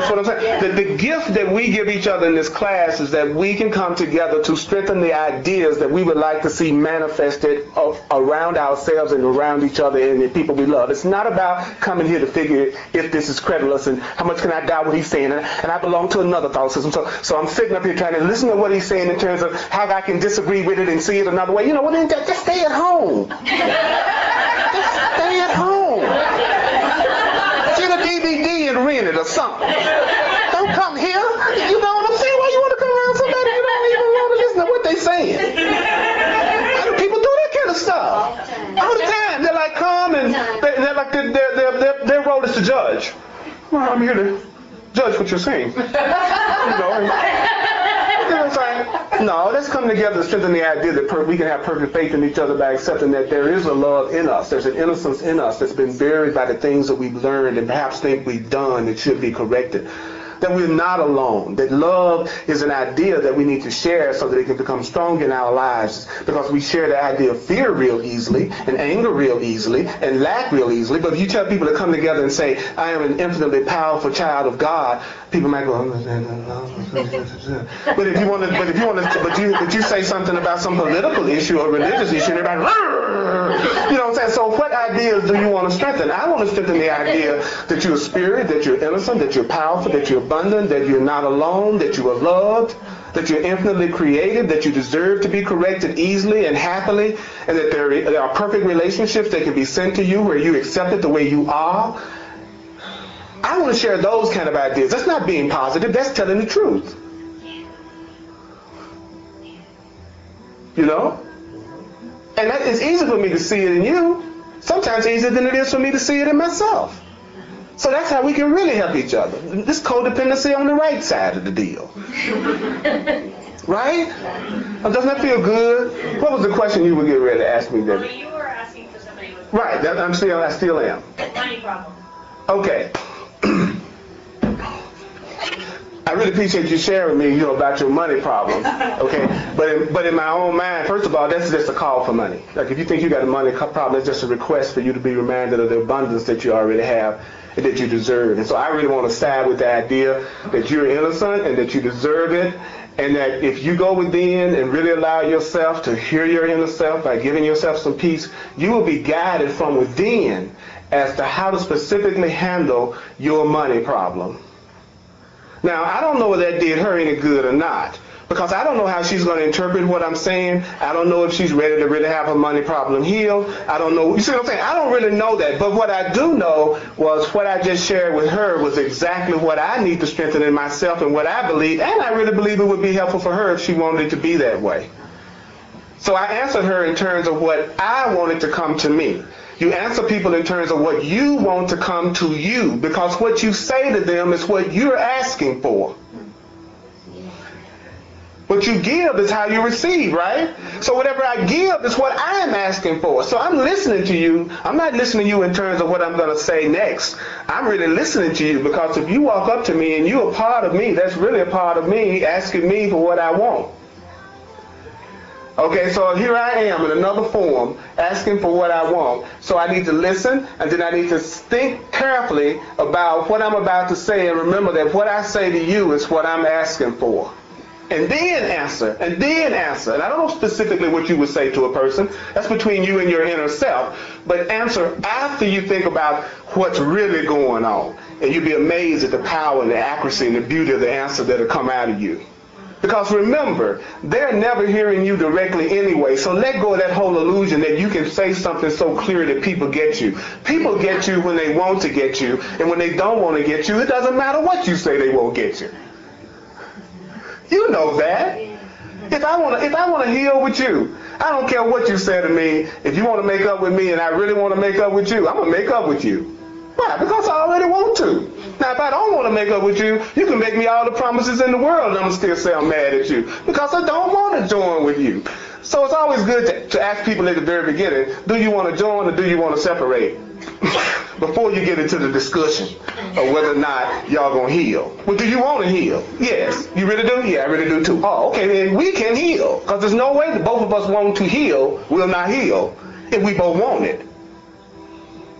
That's what I'm saying. The gift that we give each other in this class is that we can come together to strengthen the ideas that we would like to see manifested around ourselves and around each other and the people we love. It's not about coming here to figure if this is credulous and how much can I doubt what he's saying, and I belong to another thought system. So I'm sitting up here trying to listen to what he's saying in terms of how I can disagree with it and see it another way. You know what? Just stay at home. Just stay at home. Get a DVD and rent it or something. Don't come here. You know what I'm saying? Why you want to come around somebody you don't even want to listen to what they saying? Why do people do that kind of stuff? All the time. They're like, come and they're like, their role is to judge. Well, I'm here to judge what you're saying. You know what I'm saying? No, let's come together to strengthen the idea that we can have perfect faith in each other by accepting that there is a love in us. There's an innocence in us that's been buried by the things that we've learned and perhaps think we've done that should be corrected. That we're not alone. That love is an idea that we need to share so that it can become strong in our lives, because we share the idea of fear real easily and anger real easily and lack real easily. But if you tell people to come together and say, I am an infinitely powerful child of God, people might go, but if you say something about some political issue or religious issue, everybody, you know what I'm saying? So what ideas do you want to strengthen? I want to strengthen the idea that you're a spirit, that you're innocent, that you're powerful, that you're abundant, that you're not alone, that you are loved, that you're infinitely created, that you deserve to be corrected easily and happily, and that there are perfect relationships that can be sent to you where you accept it the way you are. I want to share those kind of ideas. That's not being positive. That's telling the truth. You know? And that is easy for me to see it in you. Sometimes easier than it is for me to see it in myself. So that's how we can really help each other. This codependency on the right side of the deal. Right? Doesn't that feel good? What was the question you were getting ready to ask me, Debbie? You were asking for somebody with right, I still am. money problem. Okay. I really appreciate you sharing with me, about your money problem. Okay, but in my own mind, first of all, that's just a call for money. Like if you think you got a money problem, it's just a request for you to be reminded of the abundance that you already have and that you deserve. And so I really want to side with the idea that you're innocent and that you deserve it, and that if you go within and really allow yourself to hear your inner self by giving yourself some peace, you will be guided from within as to how to specifically handle your money problem. Now, I don't know whether that did her any good or not, because I don't know how she's going to interpret what I'm saying. I don't know if she's ready to really have her money problem healed. I don't know. You see what I'm saying? I don't really know that. But what I do know was what I just shared with her was exactly what I need to strengthen in myself and what I believe. And I really believe it would be helpful for her if she wanted it to be that way. So I answered her in terms of what I wanted to come to me. You answer people in terms of what you want to come to you, because what you say to them is what you're asking for. What you give is how you receive, right? So whatever I give is what I'm asking for. So I'm listening to you. I'm not listening to you in terms of what I'm going to say next. I'm really listening to you, because if you walk up to me and you're a part of me, that's really a part of me asking me for what I want. Okay, so here I am in another form asking for what I want. So I need to listen, and then I need to think carefully about what I'm about to say, and remember that what I say to you is what I'm asking for. And then answer, and then answer. And I don't know specifically what you would say to a person. That's between you and your inner self. But answer after you think about what's really going on. And you'll be amazed at the power and the accuracy and the beauty of the answer that'll come out of you. Because remember, they're never hearing you directly anyway, so let go of that whole illusion that you can say something so clear that people get you. People get you when they want to get you, and when they don't want to get you, it doesn't matter what you say, they won't get you. You know that. If I want to heal with you, I don't care what you say to me. If you want to make up with me and I really want to make up with you, I'm going to make up with you. Why? Because I already want to. Now, if I don't want to make up with you, you can make me all the promises in the world and I'm going to still say I'm mad at you, because I don't want to join with you. So it's always good to ask people at the very beginning, do you want to join or do you want to separate? Before you get into the discussion of whether or not y'all going to heal. Well, do you want to heal? Yes. You really do? Yeah, I really do too. Oh, okay, then we can heal. Because there's no way that both of us want to heal will not heal if we both want it.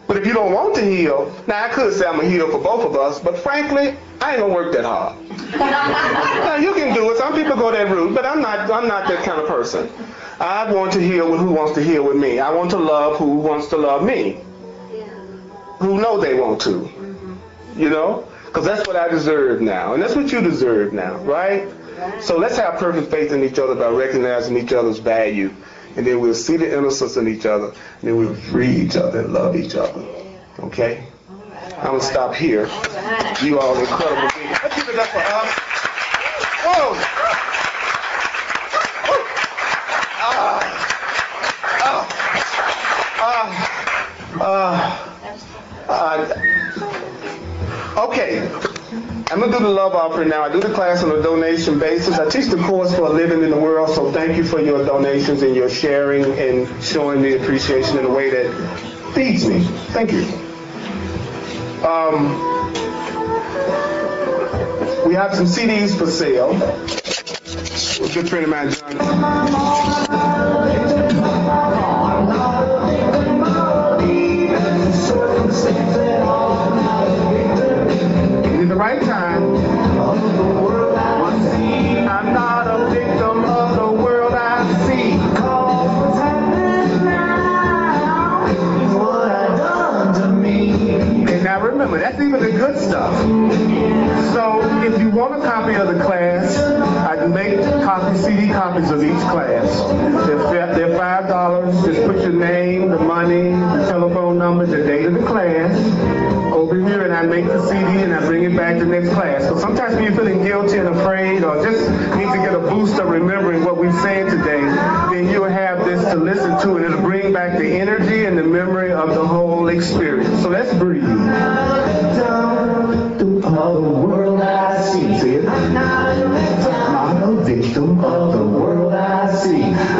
But if you don't want to heal, now I could say I'm going to heal for both of us, but frankly, I ain't going to work that hard. Now, you can do it. Some people go that route, but I'm not that kind of person. I want to heal with who wants to heal with me. I want to love who wants to love me. Who know they want to. You know? Because that's what I deserve now. And that's what you deserve now, right? So let's have perfect faith in each other by recognizing each other's value. And then we'll see the innocence in each other. And then we'll free each other and love each other. Okay? I'm going to stop here. You all are incredible people. Let's give it up for us. Whoa! Okay, I'm going to do the love offering now. I do the class on a donation basis. I teach the course for a living in the world, so thank you for your donations and your sharing and showing me appreciation in a way that feeds me. Thank you. We have some CDs for sale. A good friend of mine, John. In the right time, I'm not a victim of the world I see. What's happening now is what I done to me. And now remember, that's even the good stuff. So if you want a copy of the class, I can make CD copies of each class. They're $5. Just put your name, the money, the telephone number, the date of the class over here, and I make the CD and I bring it back to the next class. So sometimes when you're feeling guilty and afraid or just need to get a boost of remembering what we've said today, then you'll have this to listen to and it'll bring back the energy and the memory of the whole experience. So let's breathe. Of the world I see. See it? I'm not a victim of the world I see.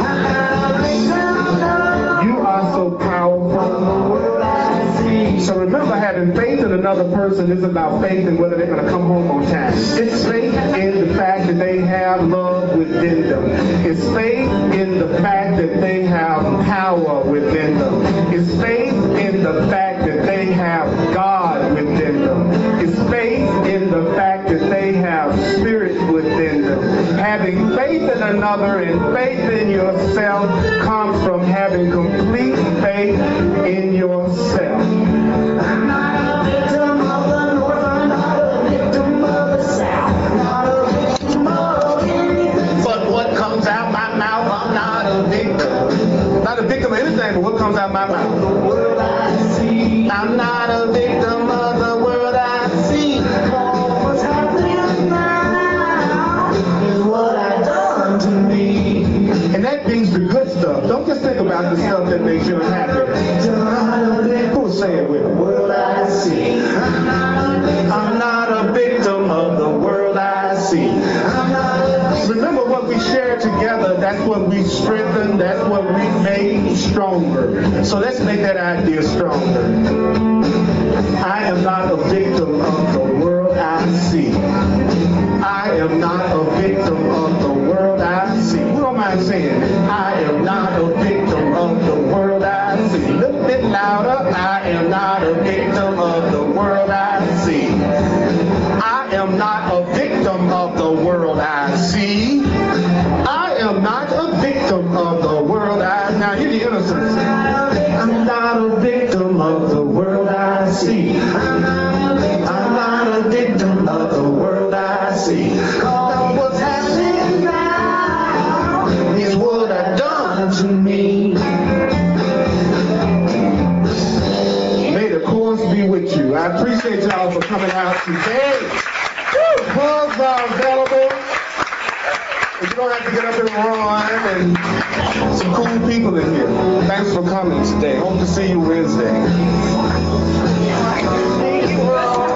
You are so powerful. So remember, having faith in another person isn't about faith in whether they're going to come home on time. It's faith in the fact that they have love within them. It's faith in the fact that they have power within them. It's faith in the fact that they have God within them. It's faith in the fact that they have spirit within them. Having faith in another and faith in yourself comes from having complete faith in yourself. I'm not a victim of the North, I'm not a victim of the South, I'm not a victim of anything. But what comes out my mouth, I'm not a victim. Not a victim of anything, but what comes out my mouth. The world I see. I'm not a victim of the world I see. What's happening now is what I done to me. And that means the good stuff. Don't just think about the stuff that makes you unhappy. Who's saying with me? World I see. I'm not a victim of the world I see. Remember what we share together, that's what we strengthen, that's what we make stronger. So let's make that idea stronger. I am not a victim of the world I see. I am not a victim of the world I see. Who don't mind saying it? I am not a victim of the world I see. A little bit louder. I am not a victim of the world I see. I am not a victim of the world I see. I am not a victim of the world I... Now hear the innocence. I'm not a victim of the world I see. I'm not a victim of the world I see. Cause what's happening now is what I've done to me. May the course be with you. I appreciate y'all for coming out today. Hugs are available. You don't have to get up and run, and some cool people in here. Thanks for coming today. Hope to see you Wednesday. Thank you, bro.